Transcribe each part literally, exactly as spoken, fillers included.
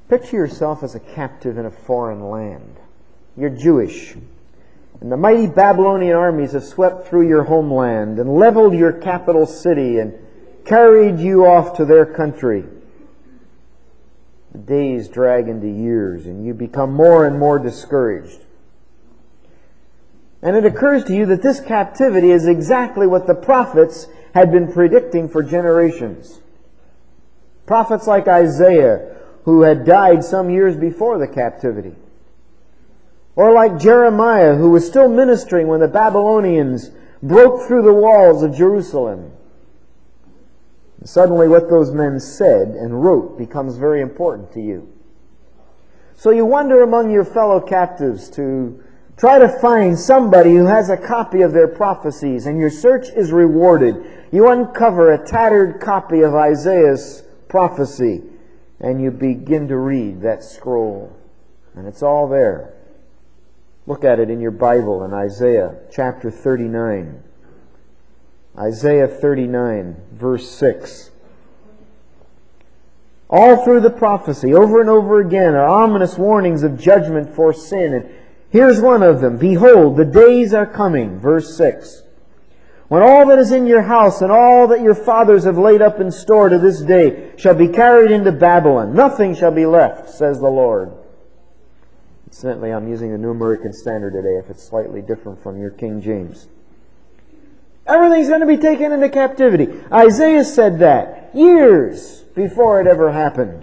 Picture yourself as a captive in a foreign land. You're Jewish, and the mighty Babylonian armies have swept through your homeland and leveled your capital city and carried you off to their country. The days drag into years, and you become more and more discouraged. And it occurs to you that this captivity is exactly what the prophets had been predicting for generations. Prophets like Isaiah, who had died some years before the captivity. Or like Jeremiah, who was still ministering when the Babylonians broke through the walls of Jerusalem. Suddenly what those men said and wrote becomes very important to you. So you wander among your fellow captives to try to find somebody who has a copy of their prophecies, and your search is rewarded. You uncover a tattered copy of Isaiah's prophecy, and you begin to read that scroll. And it's all there. Look at it in your Bible in Isaiah chapter thirty-nine. Isaiah thirty-nine, verse six. All through the prophecy, over and over again, are ominous warnings of judgment for sin. And here's one of them. Behold, the days are coming, verse six, when all that is in your house and all that your fathers have laid up in store to this day shall be carried into Babylon. Nothing shall be left, says the Lord. Incidentally, I'm using the New American Standard today, if it's slightly different from your King James. Everything's going to be taken into captivity. Isaiah said that years before it ever happened.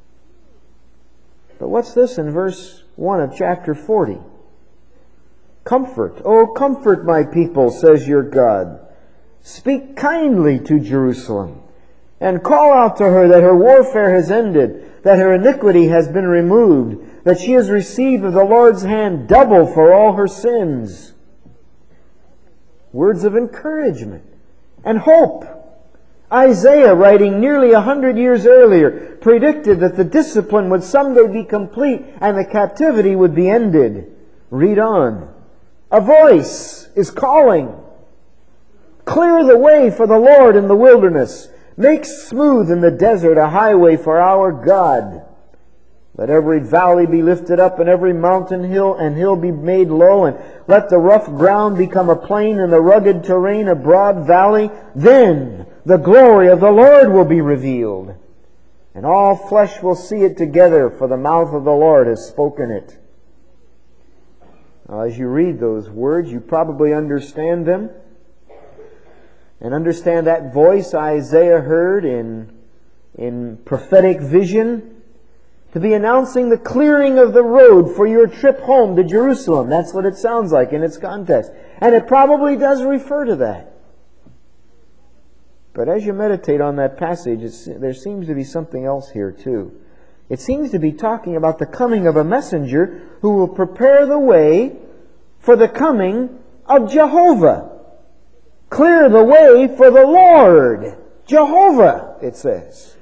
But what's this in verse one of chapter forty? Comfort, oh comfort my people, says your God. Speak kindly to Jerusalem, and call out to her that her warfare has ended, that her iniquity has been removed, that she has received of the Lord's hand double for all her sins. Words of encouragement and hope. Isaiah, writing nearly a hundred years earlier, predicted that the discipline would someday be complete and the captivity would be ended. Read on. A voice is calling. Clear the way for the Lord in the wilderness. Make smooth in the desert a highway for our God. Let every valley be lifted up, and every mountain hill and hill be made low, and let the rough ground become a plain, and the rugged terrain a broad valley. Then the glory of the Lord will be revealed, and all flesh will see it together, for the mouth of the Lord has spoken it. Now, as you read those words, you probably understand them, and understand that voice Isaiah heard in, in prophetic vision, to be announcing the clearing of the road for your trip home to Jerusalem. That's what it sounds like in its context. And it probably does refer to that. But as you meditate on that passage, it's, there seems to be something else here too. It seems to be talking about the coming of a messenger who will prepare the way for the coming of Jehovah. Clear the way for the Lord. Jehovah, it says.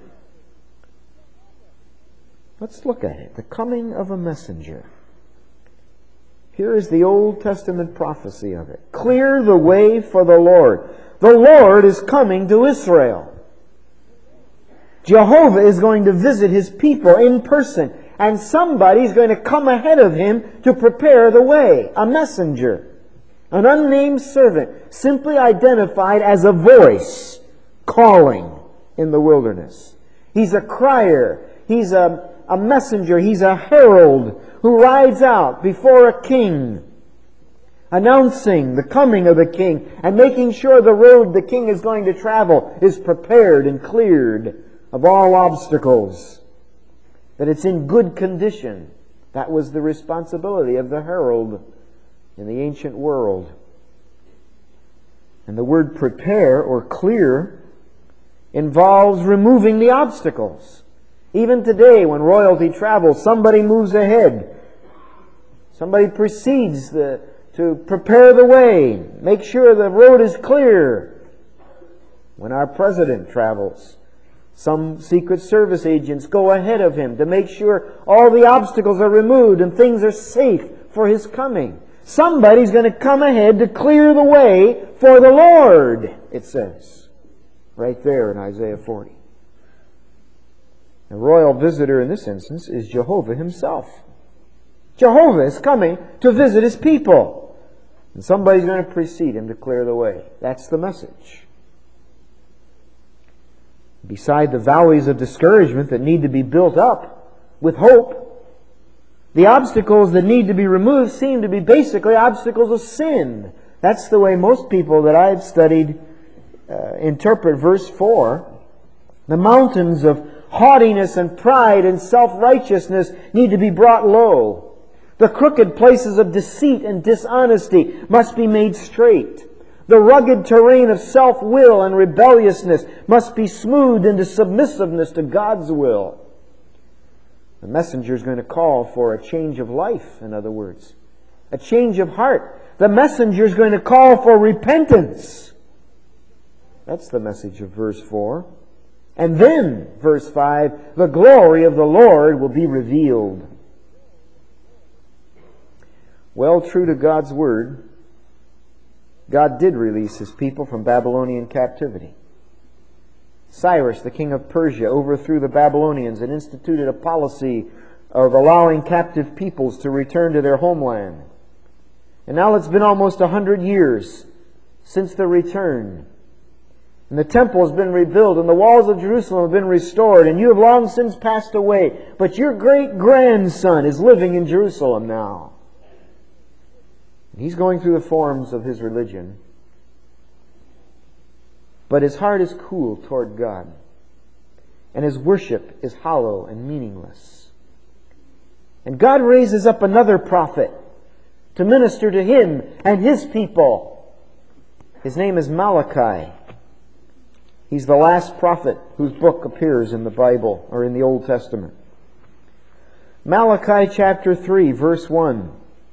Let's look at it. The coming of a messenger. Here is the Old Testament prophecy of it. Clear the way for the Lord. The Lord is coming to Israel. Jehovah is going to visit His people in person, and somebody's going to come ahead of Him to prepare the way. A messenger. An unnamed servant, simply identified as a voice calling in the wilderness. He's a crier. He's a A messenger, he's a herald who rides out before a king, announcing the coming of the king and making sure the road the king is going to travel is prepared and cleared of all obstacles, that it's in good condition. That was the responsibility of the herald in the ancient world. And the word prepare or clear involves removing the obstacles. Even today, when royalty travels, somebody moves ahead. Somebody precedes the, to prepare the way, make sure the road is clear. When our president travels, some Secret Service agents go ahead of him to make sure all the obstacles are removed and things are safe for his coming. Somebody's going to come ahead to clear the way for the Lord, it says, right there in Isaiah forty. The royal visitor in this instance is Jehovah himself. Jehovah is coming to visit his people. And somebody's going to precede him to clear the way. That's the message. Beside the valleys of discouragement that need to be built up with hope, the obstacles that need to be removed seem to be basically obstacles of sin. That's the way most people that I've studied uh, interpret verse four. The mountains of haughtiness and pride and self-righteousness need to be brought low. The crooked places of deceit and dishonesty must be made straight. The rugged terrain of self-will and rebelliousness must be smoothed into submissiveness to God's will. The messenger is going to call for a change of life, in other words. A change of heart. The messenger is going to call for repentance. That's the message of verse four. And then, verse five, the glory of the Lord will be revealed. Well, true to God's word, God did release his people from Babylonian captivity. Cyrus, the king of Persia, overthrew the Babylonians and instituted a policy of allowing captive peoples to return to their homeland. And now it's been almost a hundred years since the return. And the temple has been rebuilt, and the walls of Jerusalem have been restored, and you have long since passed away. But your great-grandson is living in Jerusalem now. And he's going through the forms of his religion. But his heart is cool toward God. And his worship is hollow and meaningless. And God raises up another prophet to minister to him and his people. His name is Malachi. He's the last prophet whose book appears in the Bible, or in the Old Testament. Malachi chapter three, verse one.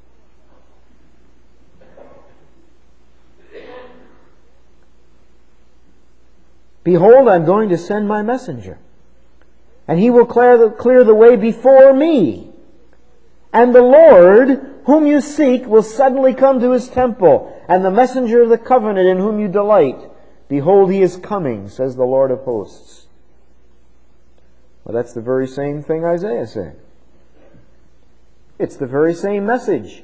Behold, I'm going to send my messenger, and he will clear the, clear the way before me. And the Lord, whom you seek, will suddenly come to his temple, and the messenger of the covenant in whom you delight. Behold, he is coming, says the Lord of hosts. Well, that's the very same thing Isaiah said. It's the very same message.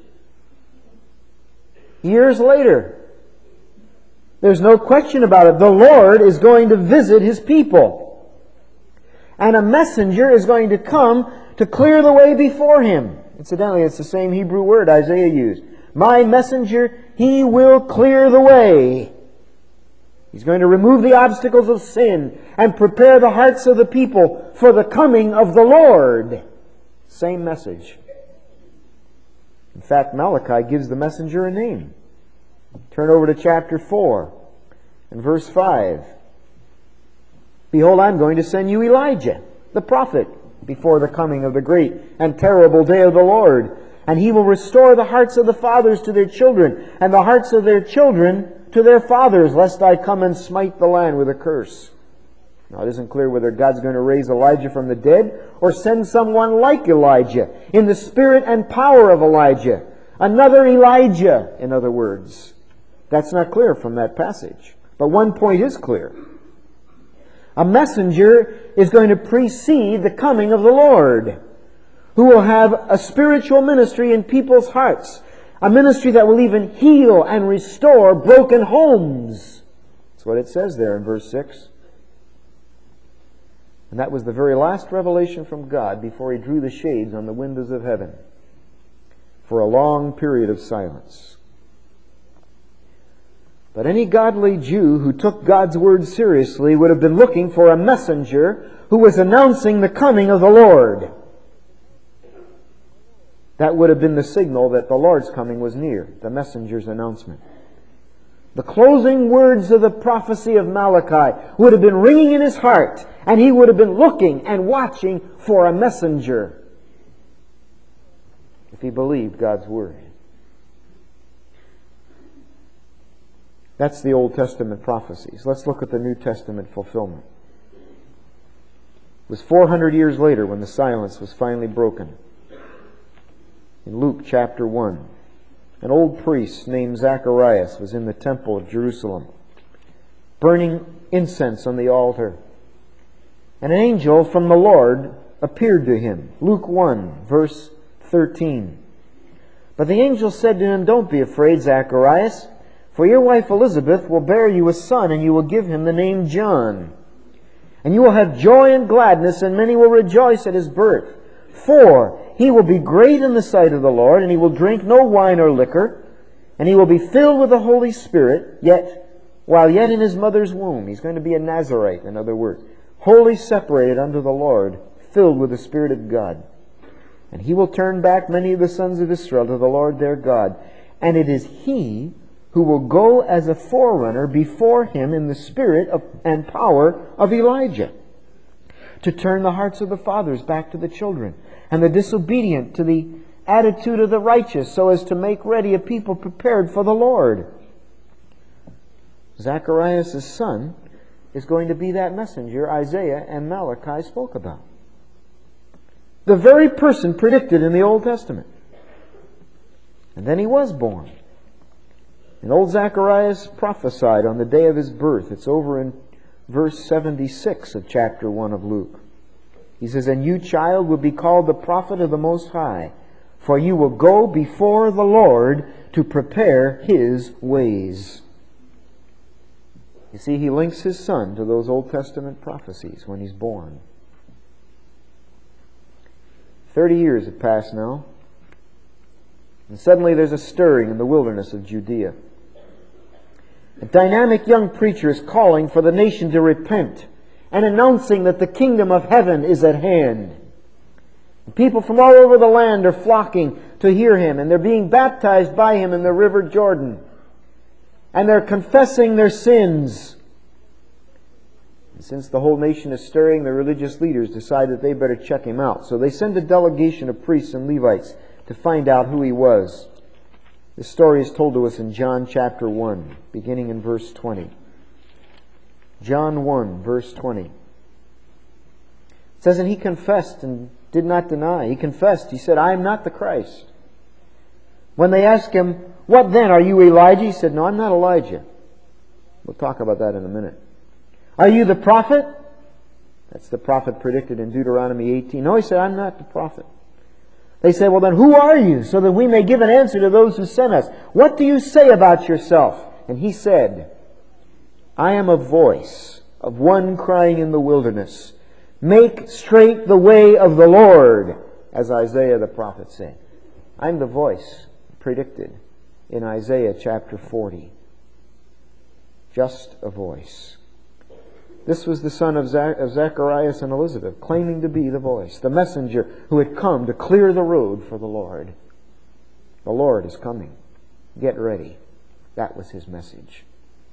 Years later, there's no question about it. The Lord is going to visit his people. And a messenger is going to come to clear the way before him. Incidentally, it's the same Hebrew word Isaiah used. My messenger, he will clear the way. He's going to remove the obstacles of sin and prepare the hearts of the people for the coming of the Lord. Same message. In fact, Malachi gives the messenger a name. Turn over to chapter four and verse five. Behold, I'm going to send you Elijah, the prophet, before the coming of the great and terrible day of the Lord. And he will restore the hearts of the fathers to their children, and the hearts of their children to their fathers, lest I come and smite the land with a curse. Now, it isn't clear whether God's going to raise Elijah from the dead or send someone like Elijah, in the spirit and power of Elijah. Another Elijah, in other words. That's not clear from that passage. But one point is clear. A messenger is going to precede the coming of the Lord, who will have a spiritual ministry in people's hearts. A ministry that will even heal and restore broken homes. That's what it says there in verse six. And that was the very last revelation from God before he drew the shades on the windows of heaven for a long period of silence. But any godly Jew who took God's word seriously would have been looking for a messenger who was announcing the coming of the Lord. That would have been the signal that the Lord's coming was near, the messenger's announcement. The closing words of the prophecy of Malachi would have been ringing in his heart, and he would have been looking and watching for a messenger if he believed God's word. That's the Old Testament prophecies. Let's look at the New Testament fulfillment. It was four hundred years later when the silence was finally broken. In Luke chapter one, an old priest named Zacharias was in the temple of Jerusalem, burning incense on the altar. And an angel from the Lord appeared to him. Luke one, verse thirteen. But the angel said to him, "Don't be afraid, Zacharias, for your wife Elizabeth will bear you a son, and you will give him the name John. And you will have joy and gladness, and many will rejoice at his birth. For he will be great in the sight of the Lord, and he will drink no wine or liquor, and he will be filled with the Holy Spirit, yet while yet in his mother's womb." He's going to be a Nazarite, in other words. Wholly separated unto the Lord, filled with the Spirit of God. And he will turn back many of the sons of Israel to the Lord their God. And it is he who will go as a forerunner before him in the spirit of, and power of Elijah, to turn the hearts of the fathers back to the children, and the disobedient to the attitude of the righteous, so as to make ready a people prepared for the Lord. Zacharias' son is going to be that messenger Isaiah and Malachi spoke about. The very person predicted in the Old Testament. And then he was born. And old Zacharias prophesied on the day of his birth. It's over in verse seventy-six of chapter one of Luke. He says, "And you, child, will be called the prophet of the Most High, for you will go before the Lord to prepare His ways." You see, he links his son to those Old Testament prophecies when he's born. Thirty years have passed now. And suddenly there's a stirring in the wilderness of Judea. A dynamic young preacher is calling for the nation to repent and announcing that the kingdom of heaven is at hand. People from all over the land are flocking to hear him, and they're being baptized by him in the river Jordan. And they're confessing their sins. And since the whole nation is stirring, the religious leaders decide that they better check him out. So they send a delegation of priests and Levites to find out who he was. This story is told to us in John chapter one, beginning in verse twenty. John one, verse twenty. It says, "And he confessed and did not deny." He confessed. He said, "I am not the Christ." When they asked him, "What then? Are you Elijah?" He said, "No, I'm not Elijah." We'll talk about that in a minute. "Are you the prophet?" That's the prophet predicted in Deuteronomy eighteen. No, he said, "I'm not the prophet." They said, "Well then, who are you? So that we may give an answer to those who sent us. What do you say about yourself?" And he said, "I am a voice of one crying in the wilderness, 'Make straight the way of the Lord,' as Isaiah the prophet said." I'm the voice predicted in Isaiah chapter forty. Just a voice. This was the son of Zacharias and Elizabeth, claiming to be the voice, the messenger who had come to clear the road for the Lord. The Lord is coming. Get ready. That was his message.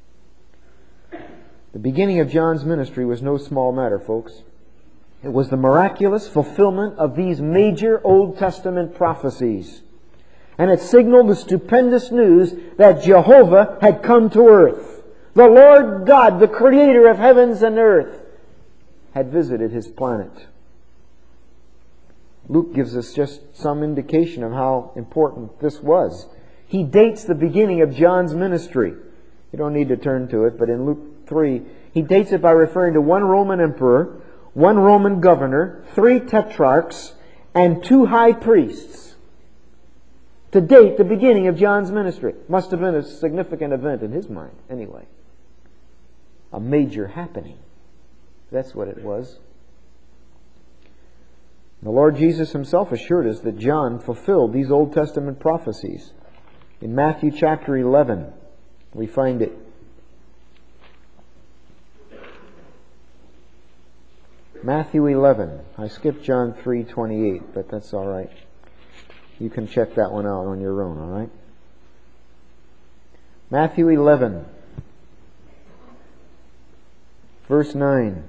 The beginning of John's ministry was no small matter, folks. It was the miraculous fulfillment of these major Old Testament prophecies. And it signaled the stupendous news that Jehovah had come to earth. The Lord God, the creator of heavens and earth, had visited his planet. Luke gives us just some indication of how important this was. He dates the beginning of John's ministry. You don't need to turn to it, but in Luke three, he dates it by referring to one Roman emperor, one Roman governor, three tetrarchs, and two high priests to date the beginning of John's ministry. Must have been a significant event in his mind, anyway. A major happening. That's what it was. The Lord Jesus himself assured us that John fulfilled these Old Testament prophecies. In Matthew chapter eleven, we find it. Matthew eleven. I skipped John three twenty-eight, but that's all right. You can check that one out on your own, all right? Matthew eleven, verse nine.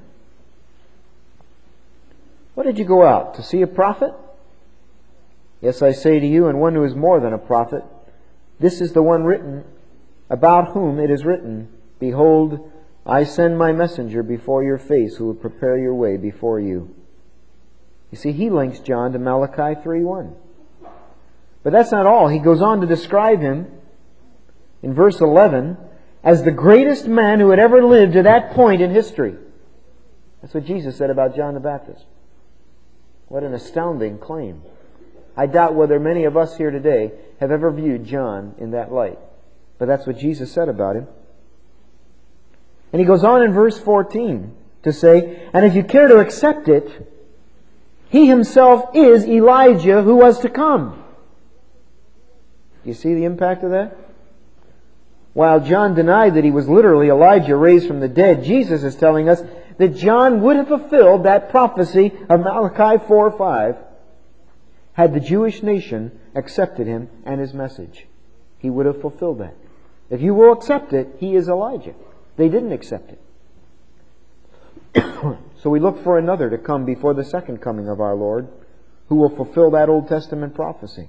"What did you go out? To see a prophet? Yes, I say to you, and one who is more than a prophet. This is the one written, about whom it is written, 'Behold, I send my messenger before your face, who will prepare your way before you.'" You see, he links John to Malachi three one. But that's not all. He goes on to describe him in verse eleven as the greatest man who had ever lived to that point in history. That's what Jesus said about John the Baptist. What an astounding claim. I doubt whether many of us here today have ever viewed John in that light. But that's what Jesus said about him. And he goes on in verse fourteen to say, and if you care to accept it, he himself is Elijah who was to come. You see the impact of that? While John denied that he was literally Elijah raised from the dead, Jesus is telling us that John would have fulfilled that prophecy of Malachi four five had the Jewish nation accepted him and his message. He would have fulfilled that. If you will accept it, he is Elijah. They didn't accept it. So we look for another to come before the second coming of our Lord, who will fulfill that Old Testament prophecy.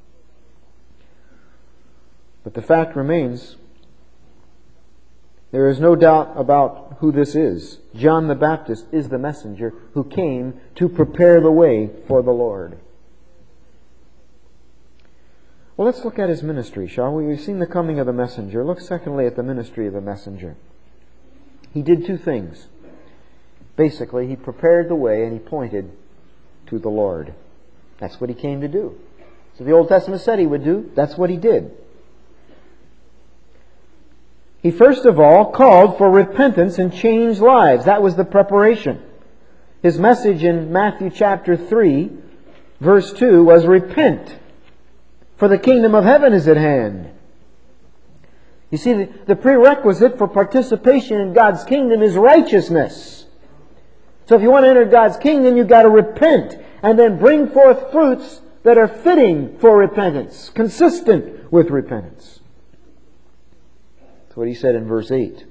But the fact remains, there is no doubt about who this is. John the Baptist is the messenger who came to prepare the way for the Lord. Well, let's look at his ministry, shall we? We've seen the coming of the messenger. Look secondly at the ministry of the messenger. He did two things. Basically, he prepared the way and he pointed to the Lord. That's what he came to do. So the Old Testament said he would do. That's what he did. He first of all called for repentance and changed lives. That was the preparation. His message in Matthew chapter three, verse two was, repent, for the kingdom of heaven is at hand. You see, the, the prerequisite for participation in God's kingdom is righteousness. So if you want to enter God's kingdom, you've got to repent and then bring forth fruits that are fitting for repentance, consistent with repentance. That's what he said in verse eight.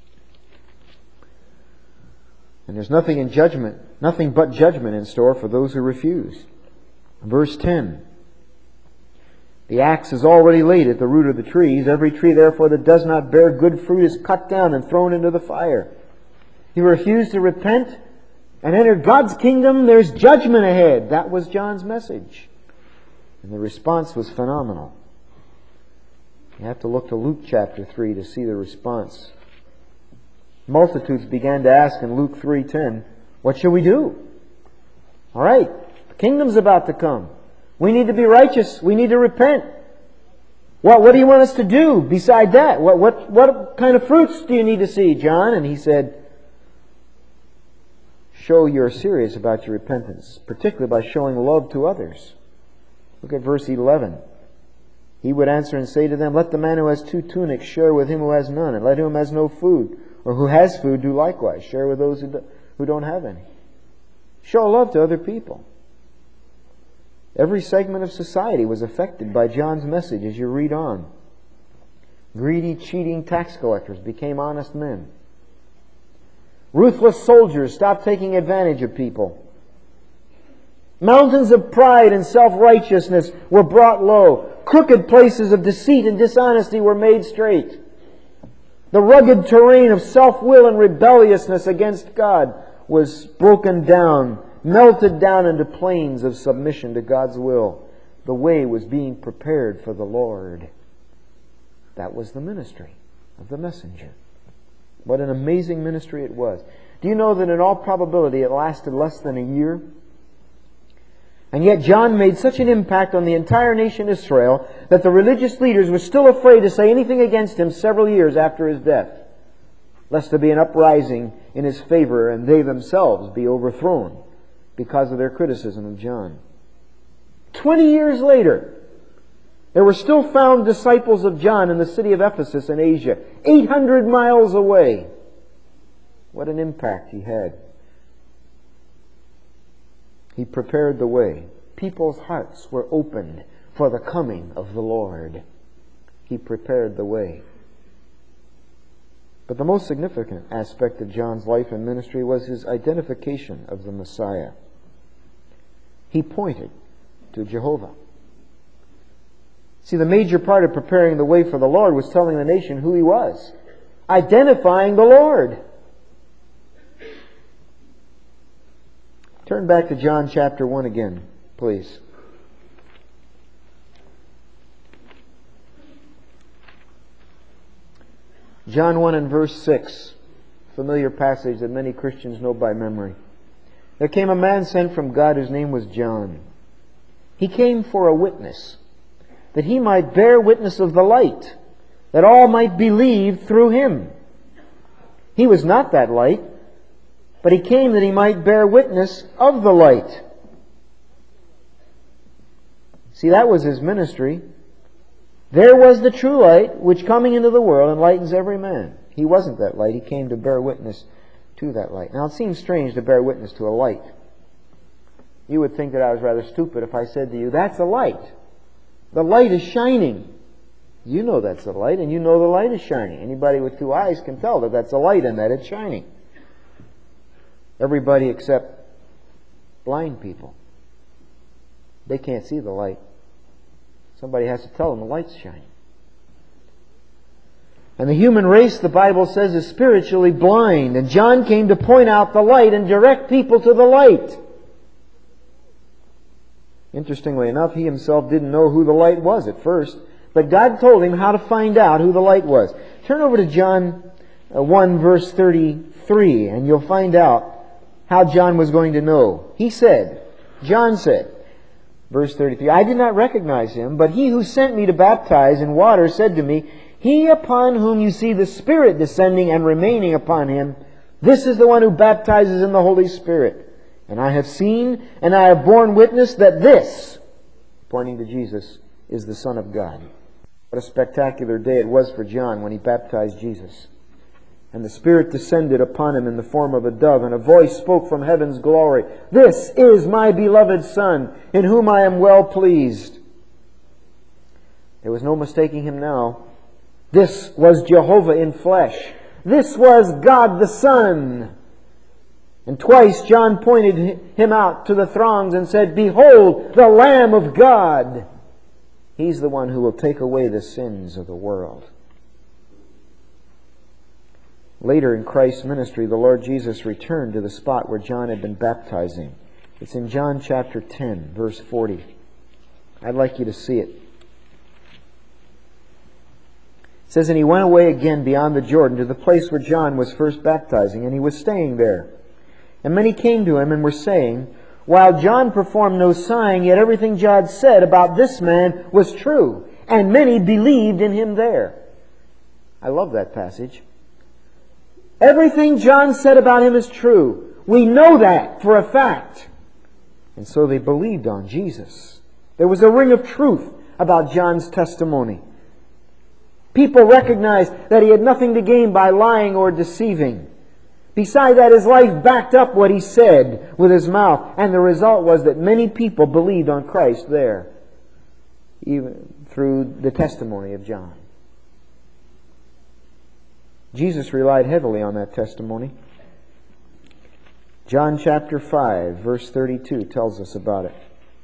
And there's nothing in judgment, nothing but judgment in store for those who refuse. Verse ten. The axe is already laid at the root of the trees. Every tree, therefore, that does not bear good fruit is cut down and thrown into the fire. He refused to repent and enter God's kingdom. There's judgment ahead. That was John's message. And the response was phenomenal. You have to look to Luke chapter three to see the response. Multitudes began to ask in Luke three ten, what shall we do? All right, the kingdom's about to come. We need to be righteous. We need to repent. What, what do you want us to do beside that? What, what, what kind of fruits do you need to see, John? And he said, show you're serious about your repentance, particularly by showing love to others. Look at verse eleven. He would answer and say to them, let the man who has two tunics share with him who has none, and let him who has no food, or who has food, do likewise. Share with those who, do, who don't have any. Show love to other people. Every segment of society was affected by John's message as you read on. Greedy, cheating tax collectors became honest men. Ruthless soldiers stopped taking advantage of people. Mountains of pride and self-righteousness were brought low. Crooked places of deceit and dishonesty were made straight. The rugged terrain of self-will and rebelliousness against God was broken down, melted down into plains of submission to God's will. The way was being prepared for the Lord. That was the ministry of the messenger. What an amazing ministry it was. Do you know that in all probability it lasted less than a year? And yet John made such an impact on the entire nation Israel that the religious leaders were still afraid to say anything against him several years after his death, lest there be an uprising in his favor and they themselves be overthrown because of their criticism of John. Twenty years later, there were still found disciples of John in the city of Ephesus in Asia, eight hundred miles away. What an impact he had. He prepared the way. People's hearts were opened for the coming of the Lord. He prepared the way. But the most significant aspect of John's life and ministry was his identification of the Messiah. He pointed to Jehovah. See, the major part of preparing the way for the Lord was telling the nation who He was, identifying the Lord. Turn back to John chapter one again, please. John one and verse six. familiar passage that many Christians know by memory. There came a man sent from God whose name was John. He came for a witness, that he might bear witness of the light, that all might believe through him. He was not that light, but he came that he might bear witness of the light. See, that was his ministry. There was the true light, which coming into the world enlightens every man. He wasn't that light. He came to bear witness to that light. Now, it seems strange to bear witness to a light. You would think that I was rather stupid if I said to you, that's a light. The light is shining. You know that's a light, and you know the light is shining. Anybody with two eyes can tell that that's a light and that it's shining. Everybody except blind people. They can't see the light. Somebody has to tell them the light's shining. And the human race, the Bible says, is spiritually blind. And John came to point out the light and direct people to the light. Interestingly enough, he himself didn't know who the light was at first. But God told him how to find out who the light was. Turn over to John one verse thirty-three and you'll find out how John was going to know. He said, John said, verse thirty-three, I did not recognize him, but he who sent me to baptize in water said to me, he upon whom you see the Spirit descending and remaining upon him, this is the one who baptizes in the Holy Spirit. And I have seen and I have borne witness that this, pointing to Jesus, is the Son of God. What a spectacular day it was for John when he baptized Jesus. And the Spirit descended upon him in the form of a dove, and a voice spoke from heaven's glory, this is my beloved Son, in whom I am well pleased. There was no mistaking him now. This was Jehovah in flesh. This was God the Son. And twice John pointed him out to the throngs and said, behold, the Lamb of God. He's the one who will take away the sins of the world. Later in Christ's ministry, the Lord Jesus returned to the spot where John had been baptizing. It's in John chapter ten, verse forty. I'd like you to see it. It says, and he went away again beyond the Jordan to the place where John was first baptizing, and he was staying there. And many came to him and were saying, while John performed no sign, yet everything John said about this man was true, and many believed in him there. I love that passage. Everything John said about him is true. We know that for a fact. And so they believed on Jesus. There was a ring of truth about John's testimony. People recognized that he had nothing to gain by lying or deceiving. Besides that, his life backed up what he said with his mouth. And the result was that many people believed on Christ there, even through the testimony of John. Jesus relied heavily on that testimony. John chapter five, verse thirty-two tells us about it.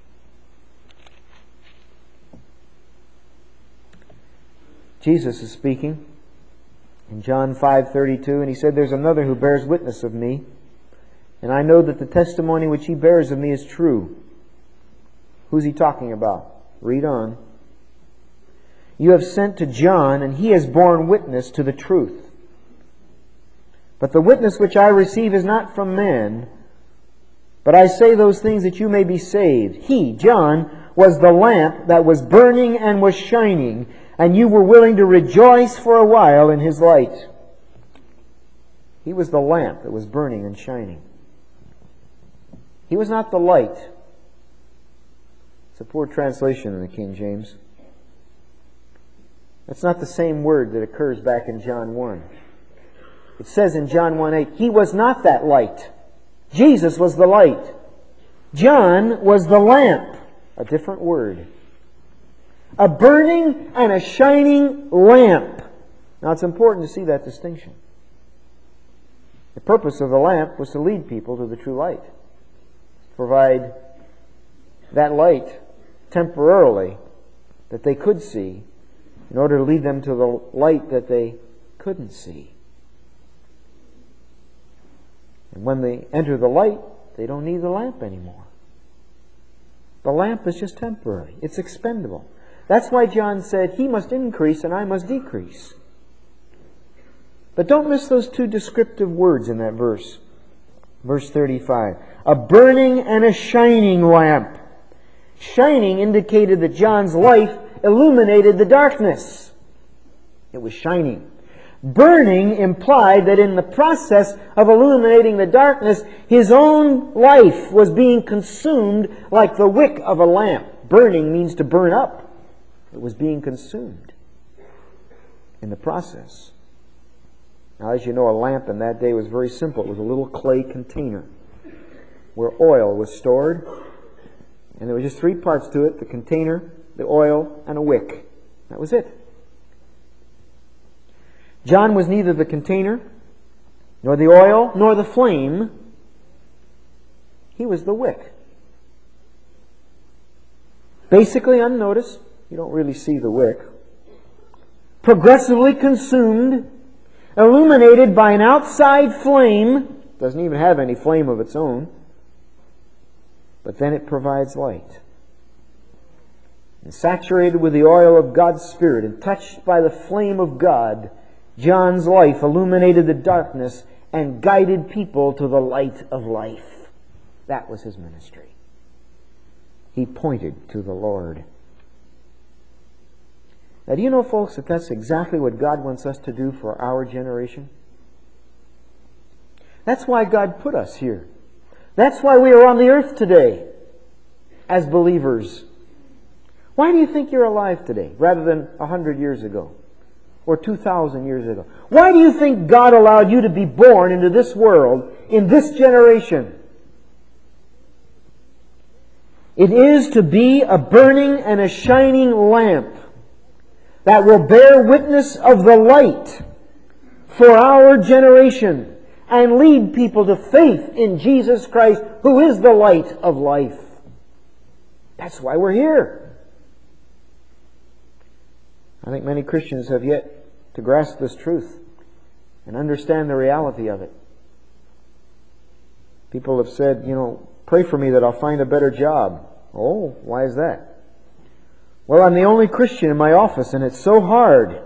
Jesus is speaking in John five thirty-two, and he said, there's another who bears witness of me, and I know that the testimony which he bears of me is true. Who's he talking about? Read on. You have sent to John, and he has borne witness to the truth. But the witness which I receive is not from man, but I say those things that you may be saved. He, John, was the lamp that was burning and was shining, and you were willing to rejoice for a while in his light. He was the lamp that was burning and shining. He was not the light. It's a poor translation in the King James. That's not the same word that occurs back in John one. It says in John one eight, he was not that light. Jesus was the light. John was the lamp. A different word. A burning and a shining lamp. Now it's important to see that distinction. The purpose of the lamp was to lead people to the true light. Provide that light temporarily that they could see in order to lead them to the light that they couldn't see. And when they enter the light, they don't need the lamp anymore. The lamp is just temporary. It's expendable. That's why John said, he must increase and I must decrease. But don't miss those two descriptive words in that verse. Verse thirty-five. A burning and a shining lamp. Shining indicated that John's life illuminated the darkness. It was shining. Burning implied that in the process of illuminating the darkness, his own life was being consumed like the wick of a lamp. Burning means to burn up. It was being consumed in the process. Now, as you know, a lamp in that day was very simple. It was a little clay container where oil was stored. And there were just three parts to it: the container, the oil, and a wick. That was it. John was neither the container, nor the oil, nor the flame. He was the wick. Basically unnoticed. You don't really see the wick. Progressively consumed, illuminated by an outside flame. Doesn't even have any flame of its own. But then it provides light. And saturated with the oil of God's Spirit and touched by the flame of God, John's life illuminated the darkness and guided people to the light of life. That was his ministry. He pointed to the Lord. Now, do you know, folks, that that's exactly what God wants us to do for our generation? That's why God put us here. That's why we are on the earth today as believers. Why do you think you're alive today rather than a hundred years ago or two thousand years ago? Why do you think God allowed you to be born into this world in this generation? It is to be a burning and a shining lamp that will bear witness of the light for our generation and lead people to faith in Jesus Christ, who is the light of life. That's why we're here. I think many Christians have yet to grasp this truth and understand the reality of it. People have said, you know, pray for me that I'll find a better job. Oh, why is that? Well, I'm the only Christian in my office and it's so hard.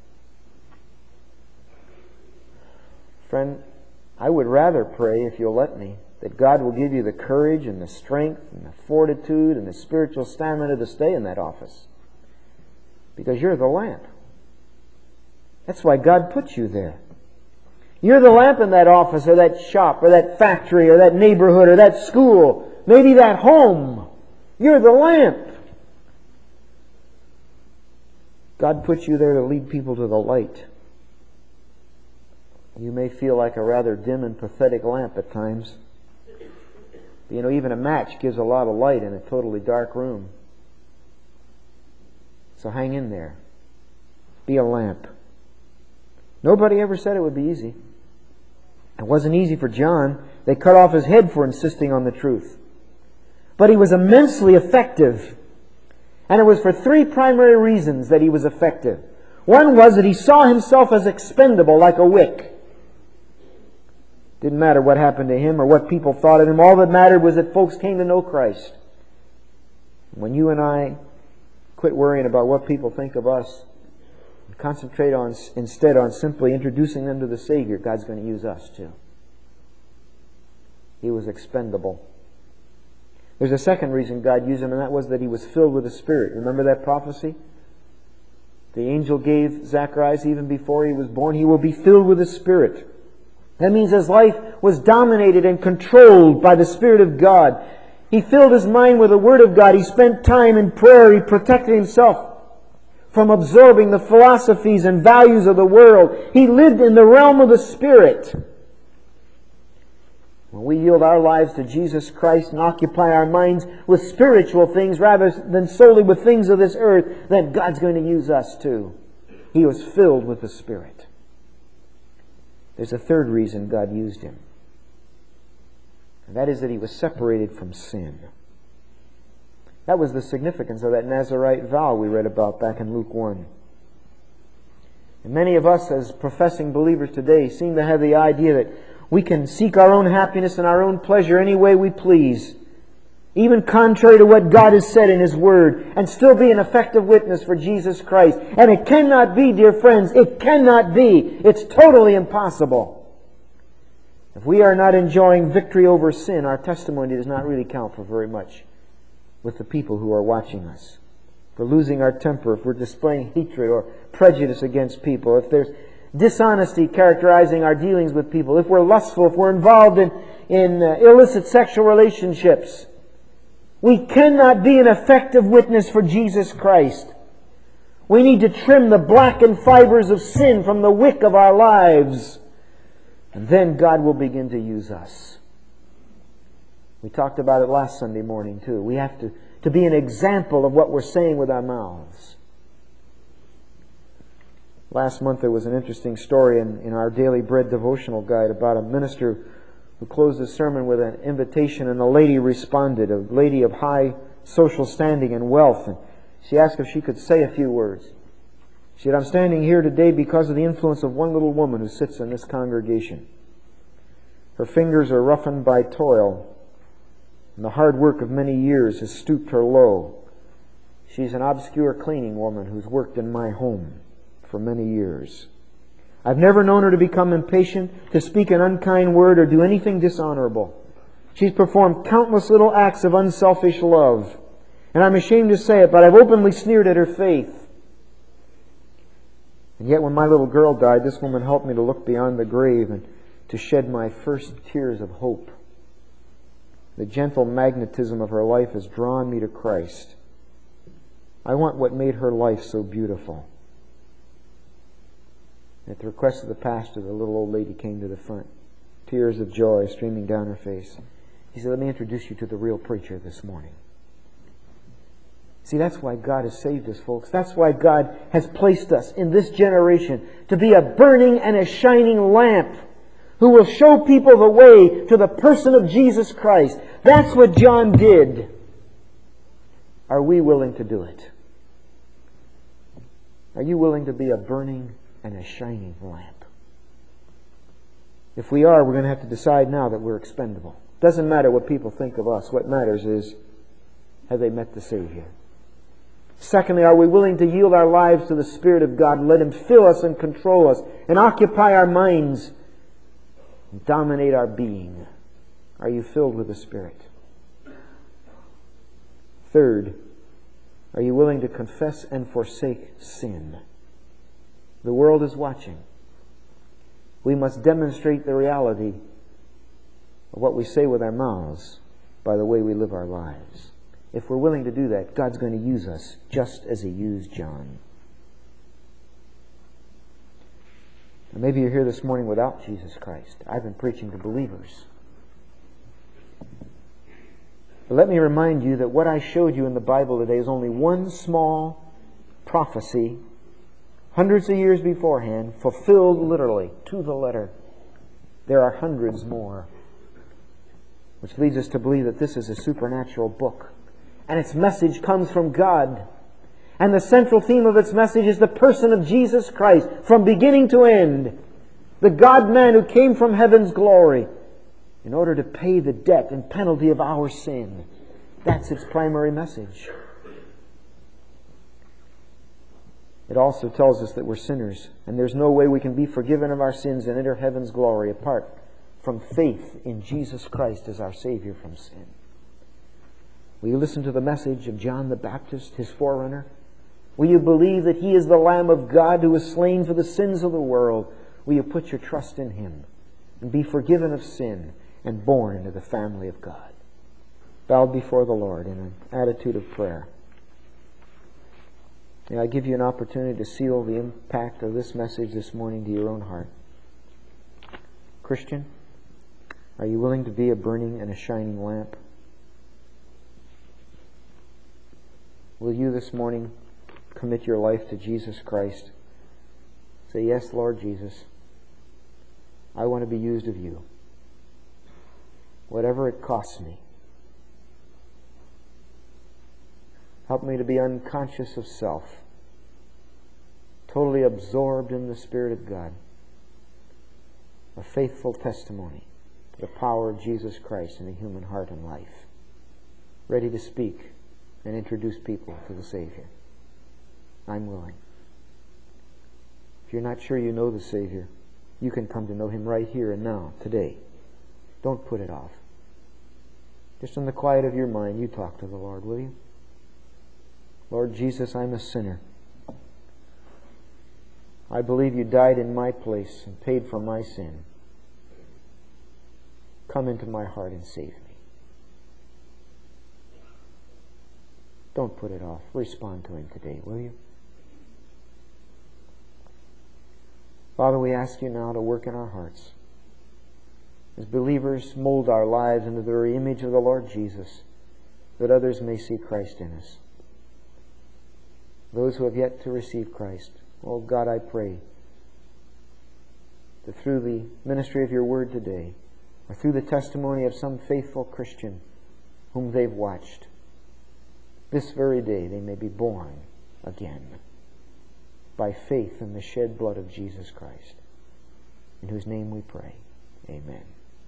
Friend, I would rather pray, if you'll let me, that God will give you the courage and the strength and the fortitude and the spiritual stamina to stay in that office. Because you're the lamp. That's why God put you there. You're the lamp in that office or that shop or that factory or that neighborhood or that school, maybe that home. You're the lamp. God put you there to lead people to the light. You may feel like a rather dim and pathetic lamp at times. But you know, even a match gives a lot of light in a totally dark room. So hang in there. Be a lamp. Nobody ever said it would be easy. It wasn't easy for John. They cut off his head for insisting on the truth. But he was immensely effective. And it was for three primary reasons that he was effective. One was that he saw himself as expendable, like a wick. Didn't matter what happened to him or what people thought of him. All that mattered was that folks came to know Christ. When you and I quit worrying about what people think of us and concentrate on instead on simply introducing them to the Savior, God's going to use us too. He was expendable. There's a second reason God used him, and that was that he was filled with the Spirit. Remember that prophecy? The angel gave Zacharias even before he was born, he will be filled with the Spirit. That means his life was dominated and controlled by the Spirit of God. He filled his mind with the Word of God. He spent time in prayer. He protected himself from absorbing the philosophies and values of the world. He lived in the realm of the Spirit. When we yield our lives to Jesus Christ and occupy our minds with spiritual things rather than solely with things of this earth, then God's going to use us too. He was filled with the Spirit. There's a third reason God used him. And that is that he was separated from sin. That was the significance of that Nazirite vow we read about back in Luke one. And many of us as professing believers today seem to have the idea that we can seek our own happiness and our own pleasure any way we please. even contrary to what God has said in His Word, and still be an effective witness for Jesus Christ. And it cannot be, dear friends, it cannot be. It's totally impossible. If we are not enjoying victory over sin, our testimony does not really count for very much with the people who are watching us. If we're losing our temper, if we're displaying hatred or prejudice against people, if there's dishonesty characterizing our dealings with people, if we're lustful, if we're involved in, in uh, illicit sexual relationships, we cannot be an effective witness for Jesus Christ. We need to trim the blackened fibers of sin from the wick of our lives. And then God will begin to use us. We talked about it last Sunday morning too. We have to, to be an example of what we're saying with our mouths. Last month there was an interesting story in, in our Daily Bread devotional guide about a minister who closed his sermon with an invitation, and a lady responded, a lady of high social standing and wealth. And she asked if she could say a few words. She said, "I'm standing here today because of the influence of one little woman who sits in this congregation. Her fingers are roughened by toil, and the hard work of many years has stooped her low. She's an obscure cleaning woman who's worked in my home for many years. I've never known her to become impatient, to speak an unkind word, or do anything dishonorable. She's performed countless little acts of unselfish love. And I'm ashamed to say it, but I've openly sneered at her faith. And yet when my little girl died, this woman helped me to look beyond the grave and to shed my first tears of hope. The gentle magnetism of her life has drawn me to Christ. I want what made her life so beautiful." At the request of the pastor, the little old lady came to the front, tears of joy streaming down her face. He said, "Let me introduce you to the real preacher this morning." See, that's why God has saved us, folks. That's why God has placed us in this generation to be a burning and a shining lamp who will show people the way to the person of Jesus Christ. That's what John did. Are we willing to do it? Are you willing to be a burning and a shining lamp? If we are, we're going to have to decide now that we're expendable. Doesn't matter what people think of us. What matters is, have they met the Savior? Secondly, are we willing to yield our lives to the Spirit of God and let Him fill us and control us and occupy our minds and dominate our being? Are you filled with the Spirit? Third, are you willing to confess and forsake sin? The world is watching. We must demonstrate the reality of what we say with our mouths by the way we live our lives. If we're willing to do that, God's going to use us just as He used John. Now, maybe you're here this morning without Jesus Christ. I've been preaching to believers. But let me remind you that what I showed you in the Bible today is only one small prophecy hundreds of years beforehand, fulfilled literally, to the letter. There are hundreds more. Which leads us to believe that this is a supernatural book. And its message comes from God. And the central theme of its message is the person of Jesus Christ, from beginning to end. The God-man who came from heaven's glory in order to pay the debt and penalty of our sin. That's its primary message. It also tells us that we're sinners, and there's no way we can be forgiven of our sins and enter heaven's glory apart from faith in Jesus Christ as our Savior from sin. Will you listen to the message of John the Baptist, his forerunner? Will you believe that He is the Lamb of God who was slain for the sins of the world? Will you put your trust in Him and be forgiven of sin and born into the family of God? Bowed before the Lord in an attitude of prayer. May I give you an opportunity to seal the impact of this message this morning to your own heart. Christian, are you willing to be a burning and a shining lamp? Will you this morning commit your life to Jesus Christ? Say, "Yes, Lord Jesus, I want to be used of You, whatever it costs me. Help me to be unconscious of self, totally absorbed in the Spirit of God, a faithful testimony to the power of Jesus Christ in the human heart and life. ready to speak and introduce people to the Savior. I'm willing. If you're not sure you know the Savior, you can come to know Him right here and now, today. Don't put it off. Just in the quiet of your mind, you talk to the Lord, will you? Lord Jesus, I'm a sinner. I believe You died in my place and paid for my sin. Come into my heart and save me. Don't put it off. Respond to Him today, will you? Father, we ask You now to work in our hearts. As believers, mold our lives into the very image of the Lord Jesus, that others may see Christ in us. Those who have yet to receive Christ, oh God, I pray that through the ministry of Your Word today, or through the testimony of some faithful Christian whom they've watched, this very day they may be born again by faith in the shed blood of Jesus Christ, in whose name we pray. Amen.